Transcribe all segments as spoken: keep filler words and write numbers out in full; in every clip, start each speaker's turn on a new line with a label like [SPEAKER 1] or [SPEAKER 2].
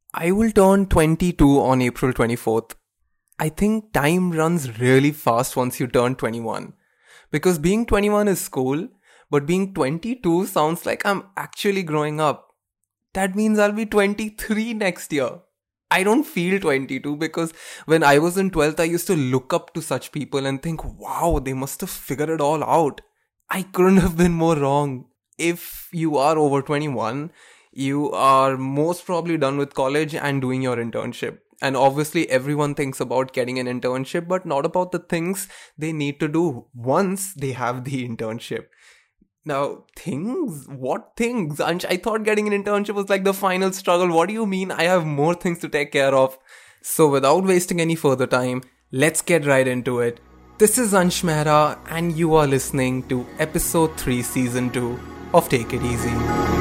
[SPEAKER 1] I will turn twenty-two on April twenty-fourth. I think time runs really fast once you turn twenty-one. Because being twenty-one is cool, but being twenty-two sounds like I'm actually growing up. That means I'll be twenty-three next year. I don't feel twenty-two because when I was in twelfth, I used to look up to such people and think, wow, they must have figured it all out. I couldn't have been more wrong. If you are over twenty-one, you are most probably done with college and doing your internship. And obviously, everyone thinks about getting an internship, but not about the things they need to do once they have the internship. Now, things? What things? Ansh, I thought getting an internship was like the final struggle. What do you mean? I have more things to take care of. So, without wasting any further time, let's get right into it. This is Ansh Mehra, and you are listening to episode three, season two of Take It Easy.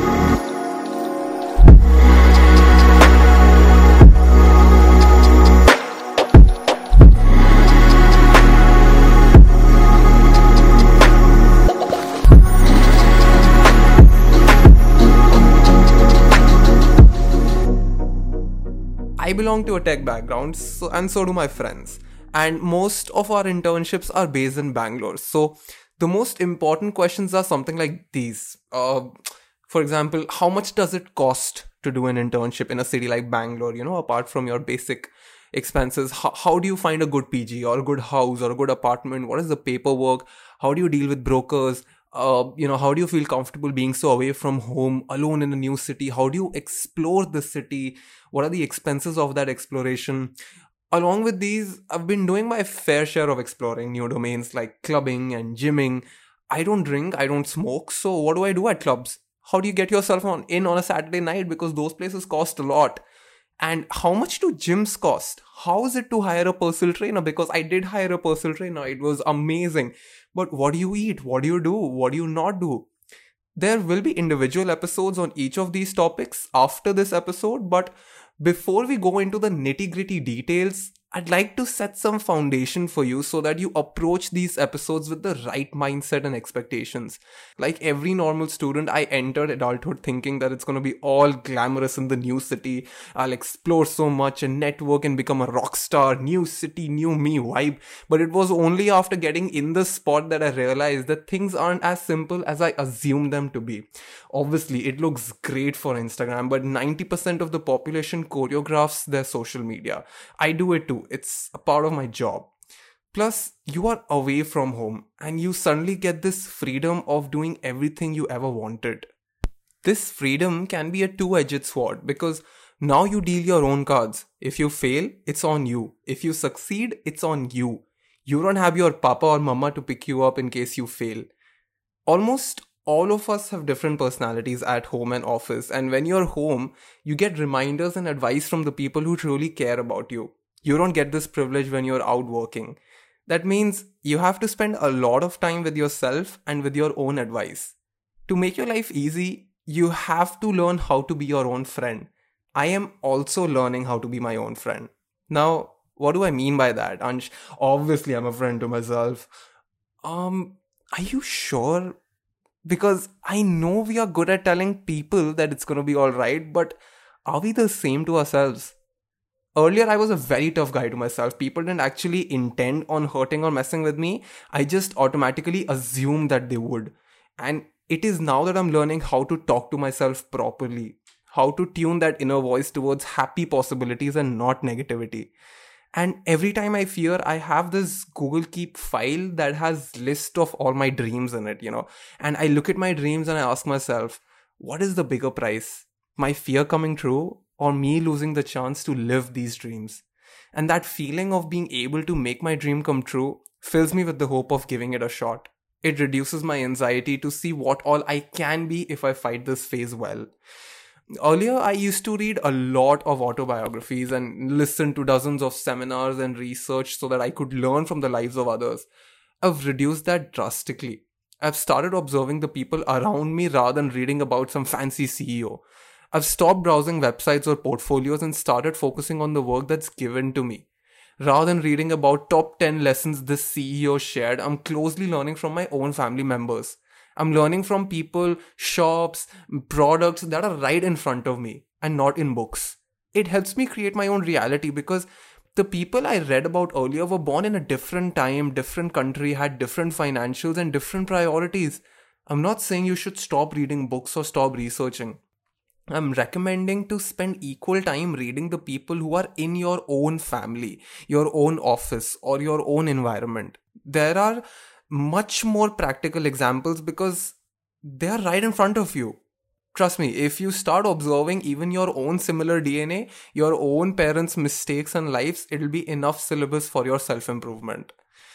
[SPEAKER 1] I belong to a tech background, so, and so do my friends. And most of our internships are based in Bangalore. So the most important questions are something like these. Uh, for example, how much does it cost to do an internship in a city like Bangalore? You know, apart from your basic expenses, how, how do you find a good P G or a good house or a good apartment? What is the paperwork? How do you deal with brokers? Uh, you know, how do you feel comfortable being so away from home, alone in a new city? How do you explore the city? What are the expenses of that exploration? Along with these, I've been doing my fair share of exploring new domains like clubbing and gymming. I don't drink, I don't smoke, so what do I do at clubs? How do you get yourself on in on a Saturday night? Because those places cost a lot. And how much do gyms cost? How is it to hire a personal trainer? Because I did hire a personal trainer. It was amazing. But what do you eat? What do you do? What do you not do? There will be individual episodes on each of these topics after this episode. But before we go into the nitty-gritty details, I'd like to set some foundation for you so that you approach these episodes with the right mindset and expectations. Like every normal student, I entered adulthood thinking that it's going to be all glamorous in the new city. I'll explore so much and network and become a rock star, new city, new me vibe. But it was only after getting in the spot that I realized that things aren't as simple as I assumed them to be. Obviously, it looks great for Instagram, but ninety percent of the population choreographs their social media. I do it too. It's a part of my job. Plus, you are away from home and you suddenly get this freedom of doing everything you ever wanted. This freedom can be a two-edged sword because now you deal your own cards. If you fail, it's on you. If you succeed, it's on you. You don't have your papa or mama to pick you up in case you fail. Almost all of us have different personalities at home and office, and when you're home, you get reminders and advice from the people who truly care about you. You don't get this privilege when you're out working. That means you have to spend a lot of time with yourself and with your own advice. To make your life easy, you have to learn how to be your own friend. I am also learning how to be my own friend. Now, what do I mean by that, Ansh? Obviously, I'm a friend to myself. Um, are you sure? Because I know we are good at telling people that it's going to be alright, but are we the same to ourselves? Earlier, I was a very tough guy to myself. People didn't actually intend on hurting or messing with me. I just automatically assumed that they would. And it is now that I'm learning how to talk to myself properly. How to tune that inner voice towards happy possibilities and not negativity. And every time I fear, I have this Google Keep file that has list of all my dreams in it, you know. And I look at my dreams and I ask myself, what is the bigger price? My fear coming true? Or me losing the chance to live these dreams? And that feeling of being able to make my dream come true fills me with the hope of giving it a shot. It reduces my anxiety to see what all I can be if I fight this phase well. Earlier, I used to read a lot of autobiographies and listen to dozens of seminars and research so that I could learn from the lives of others. I've reduced that drastically. I've started observing the people around me rather than reading about some fancy C E O. I've stopped browsing websites or portfolios and started focusing on the work that's given to me. Rather than reading about top ten lessons this C E O shared, I'm closely learning from my own family members. I'm learning from people, shops, products that are right in front of me and not in books. It helps me create my own reality because the people I read about earlier were born in a different time, different country, had different financials and different priorities. I'm not saying you should stop reading books or stop researching. I'm recommending to spend equal time reading the people who are in your own family, your own office, or your own environment. There are much more practical examples because they are right in front of you. Trust me, if you start observing even your own similar D N A, your own parents' mistakes and lives, it'll be enough syllabus for your self-improvement.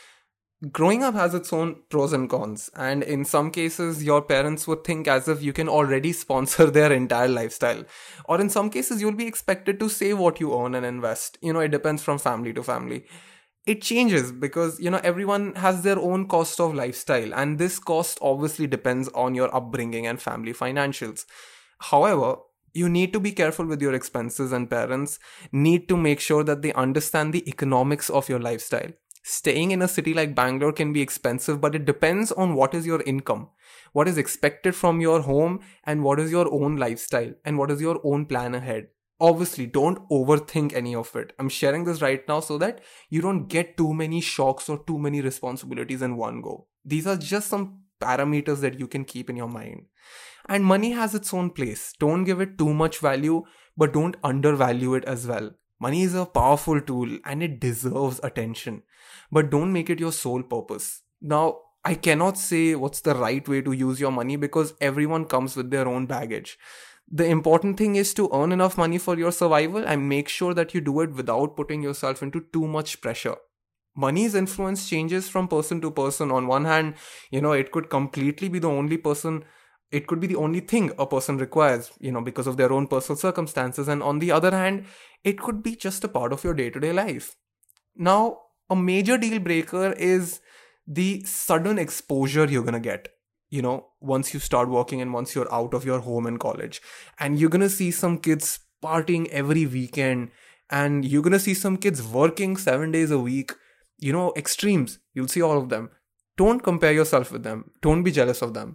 [SPEAKER 1] Growing up has its own pros and cons, and in some cases your parents would think as if you can already sponsor their entire lifestyle, or in some cases you'll be expected to save what you earn and invest. You know, it depends from family to family. It changes because, you know, everyone has their own cost of lifestyle, and this cost obviously depends on your upbringing and family financials. However, you need to be careful with your expenses, and parents need to make sure that they understand the economics of your lifestyle. Staying in a city like Bangalore can be expensive, but it depends on what is your income, what is expected from your home, and what is your own lifestyle, and what is your own plan ahead. Obviously, don't overthink any of it. I'm sharing this right now so that you don't get too many shocks or too many responsibilities in one go. These are just some parameters that you can keep in your mind. And money has its own place. Don't give it too much value, but don't undervalue it as well. Money is a powerful tool and it deserves attention, but don't make it your sole purpose. Now, I cannot say what's the right way to use your money because everyone comes with their own baggage. The important thing is to earn enough money for your survival and make sure that you do it without putting yourself into too much pressure. Money's influence changes from person to person. On one hand, you know, it could completely be the only person It could be the only thing a person requires, you know, because of their own personal circumstances. And on the other hand, it could be just a part of your day-to-day life. Now, a major deal breaker is the sudden exposure you're going to get, you know, once you start working and once you're out of your home in college. And you're going to see some kids partying every weekend, and you're going to see some kids working seven days a week, you know, extremes. You'll see all of them. Don't compare yourself with them. Don't be jealous of them.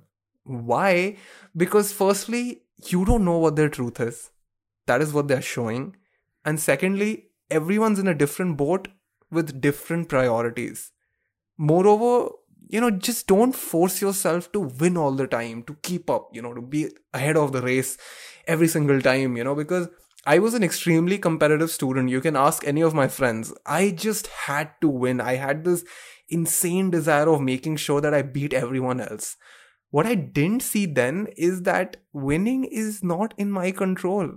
[SPEAKER 1] Why? Because firstly, you don't know what their truth is. That is what they're showing. And secondly, everyone's in a different boat with different priorities. Moreover, you know, just don't force yourself to win all the time, to keep up, you know, to be ahead of the race every single time, you know, because I was an extremely competitive student. You can ask any of my friends. I just had to win. I had this insane desire of making sure that I beat everyone else. What I didn't see then is that winning is not in my control.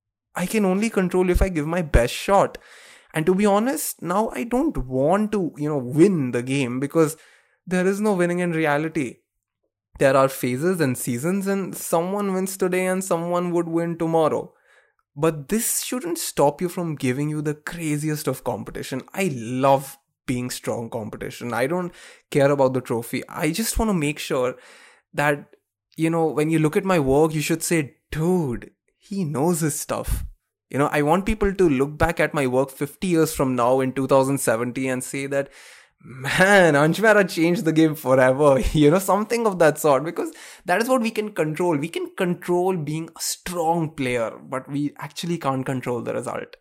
[SPEAKER 1] I can only control if I give my best shot. And to be honest, now I don't want to, you know, win the game because there is no winning in reality. There are phases and seasons, and someone wins today and someone would win tomorrow. But this shouldn't stop you from giving you the craziest of competition. I love being strong competition. I don't care about the trophy. I just want to make sure that, you know, when you look at my work, you should say, dude, he knows his stuff. You know, I want people to look back at my work fifty years from now in two thousand seventy and say that, man, Ansh Mehra changed the game forever. You know, something of that sort, because that is what we can control. We can control being a strong player, but we actually can't control the result.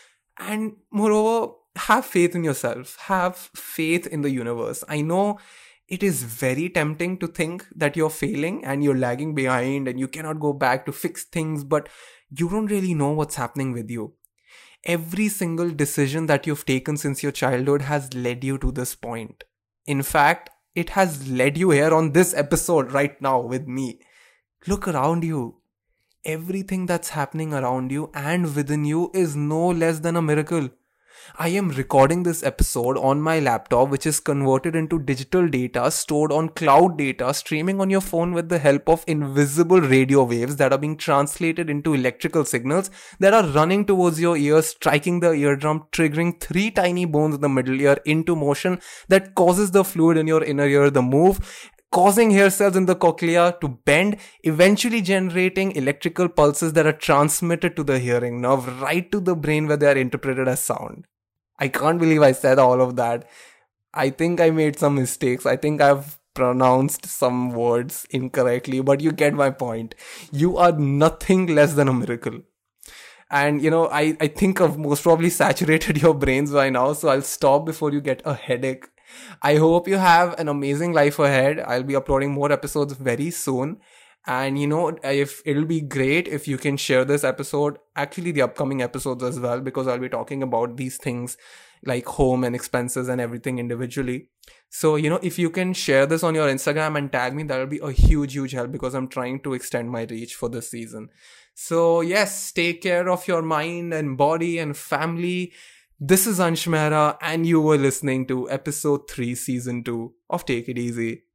[SPEAKER 1] And moreover, have faith in yourself. Have faith in the universe. I know it is very tempting to think that you're failing and you're lagging behind and you cannot go back to fix things, but you don't really know what's happening with you. Every single decision that you've taken since your childhood has led you to this point. In fact, it has led you here on this episode right now with me. Look around you. Everything that's happening around you and within you is no less than a miracle. I am recording this episode on my laptop, which is converted into digital data stored on cloud data, streaming on your phone with the help of invisible radio waves that are being translated into electrical signals that are running towards your ears, striking the eardrum, triggering three tiny bones in the middle ear into motion that causes the fluid in your inner ear to move, causing hair cells in the cochlea to bend, eventually generating electrical pulses that are transmitted to the hearing nerve right to the brain where they are interpreted as sound. I can't believe I said all of that. I think I made some mistakes. I think I've pronounced some words incorrectly, but you get my point. You are nothing less than a miracle. And you know, I, I think I've most probably saturated your brains by now, so I'll stop before you get a headache. I hope you have an amazing life ahead. I'll be uploading more episodes very soon. And you know, if it'll be great if you can share this episode, actually the upcoming episodes as well, because I'll be talking about these things like home and expenses and everything individually. So, you know, if you can share this on your Instagram and tag me, that'll be a huge, huge help, because I'm trying to extend my reach for this season. So yes, take care of your mind and body and family. This is Ansh Mehra, and you were listening to episode three, season two of Take It Easy.